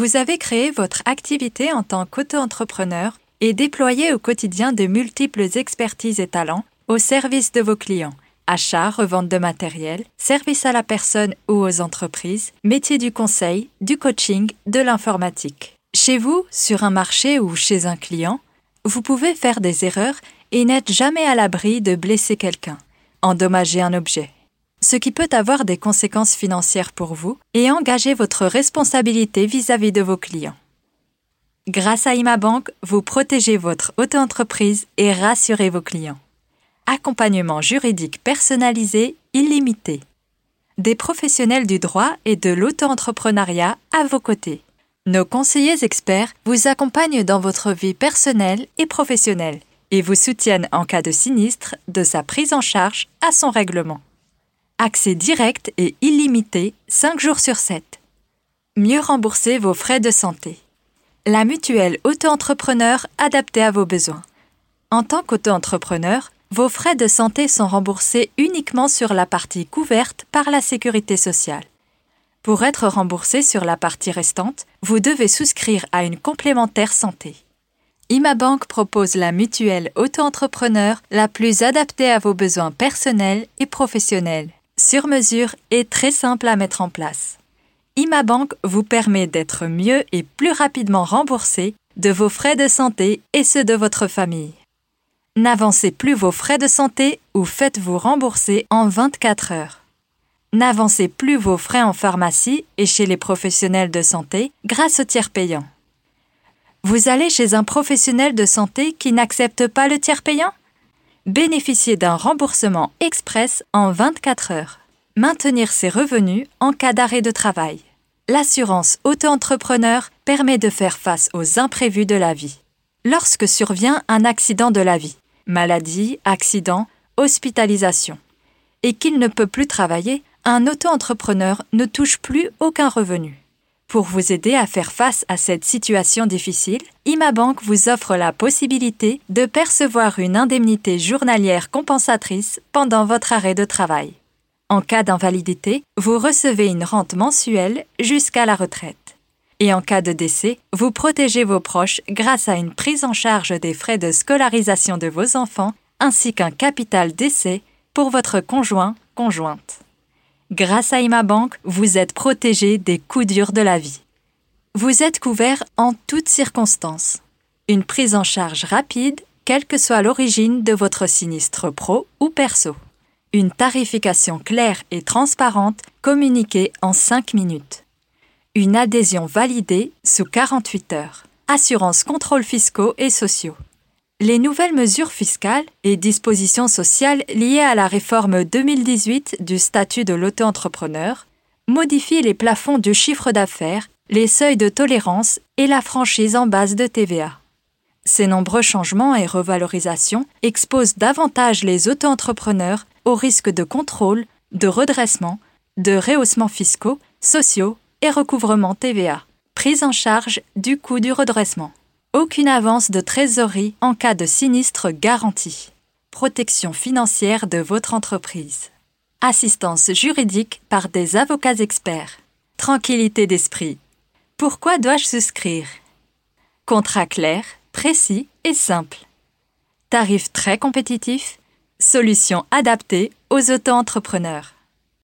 Vous avez créé votre activité en tant qu'auto-entrepreneur et déployé au quotidien de multiples expertises et talents au service de vos clients. Achat, revente de matériel, service à la personne ou aux entreprises, métier du conseil, du coaching, de l'informatique. Chez vous, sur un marché ou chez un client, vous pouvez faire des erreurs et n'être jamais à l'abri de blesser quelqu'un, endommager un objet, ce qui peut avoir des conséquences financières pour vous et engager votre responsabilité vis-à-vis de vos clients. Grâce à IMABank, vous protégez votre auto-entreprise et rassurez vos clients. Accompagnement juridique personnalisé illimité. Des professionnels du droit et de l'auto-entrepreneuriat à vos côtés. Nos conseillers experts vous accompagnent dans votre vie personnelle et professionnelle et vous soutiennent en cas de sinistre, de sa prise en charge à son règlement. Accès direct et illimité 5 jours sur 7. Mieux rembourser vos frais de santé. La mutuelle auto-entrepreneur adaptée à vos besoins. En tant qu'auto-entrepreneur, vos frais de santé sont remboursés uniquement sur la partie couverte par la sécurité sociale. Pour être remboursé sur la partie restante, vous devez souscrire à une complémentaire santé. IMABank propose la mutuelle auto-entrepreneur la plus adaptée à vos besoins personnels et professionnels, sur mesure et très simple à mettre en place. IMABank vous permet d'être mieux et plus rapidement remboursé de vos frais de santé et ceux de votre famille. N'avancez plus vos frais de santé ou faites-vous rembourser en 24 heures. N'avancez plus vos frais en pharmacie et chez les professionnels de santé grâce au tiers payant. Vous allez chez un professionnel de santé qui n'accepte pas le tiers payant? Bénéficiez d'un remboursement express en 24 heures. Maintenir ses revenus en cas d'arrêt de travail. L'assurance auto-entrepreneur permet de faire face aux imprévus de la vie. Lorsque survient un accident de la vie, maladie, accident, hospitalisation, et qu'il ne peut plus travailler, un auto-entrepreneur ne touche plus aucun revenu. Pour vous aider à faire face à cette situation difficile, IMABank vous offre la possibilité de percevoir une indemnité journalière compensatrice pendant votre arrêt de travail. En cas d'invalidité, vous recevez une rente mensuelle jusqu'à la retraite. Et en cas de décès, vous protégez vos proches grâce à une prise en charge des frais de scolarisation de vos enfants ainsi qu'un capital décès pour votre conjoint/conjointe. Grâce à IMABank, vous êtes protégé des coups durs de la vie. Vous êtes couvert en toutes circonstances. Une prise en charge rapide, quelle que soit l'origine de votre sinistre pro ou perso. Une tarification claire et transparente communiquée en 5 minutes. Une adhésion validée sous 48 heures. Assurance contrôles fiscaux et sociaux. Les nouvelles mesures fiscales et dispositions sociales liées à la réforme 2018 du statut de l'auto-entrepreneur modifient les plafonds du chiffre d'affaires, les seuils de tolérance et la franchise en base de TVA. Ces nombreux changements et revalorisations exposent davantage les auto-entrepreneurs au risque de contrôle, de redressement, de rehaussements fiscaux, sociaux et recouvrement TVA. Prise en charge du coût du redressement. Aucune avance de trésorerie en cas de sinistre garantie. Protection financière de votre entreprise. Assistance juridique par des avocats experts. Tranquillité d'esprit. Pourquoi dois-je souscrire? Contrat clair, précis et simple. Tarif très compétitif. Solution adaptée aux auto-entrepreneurs.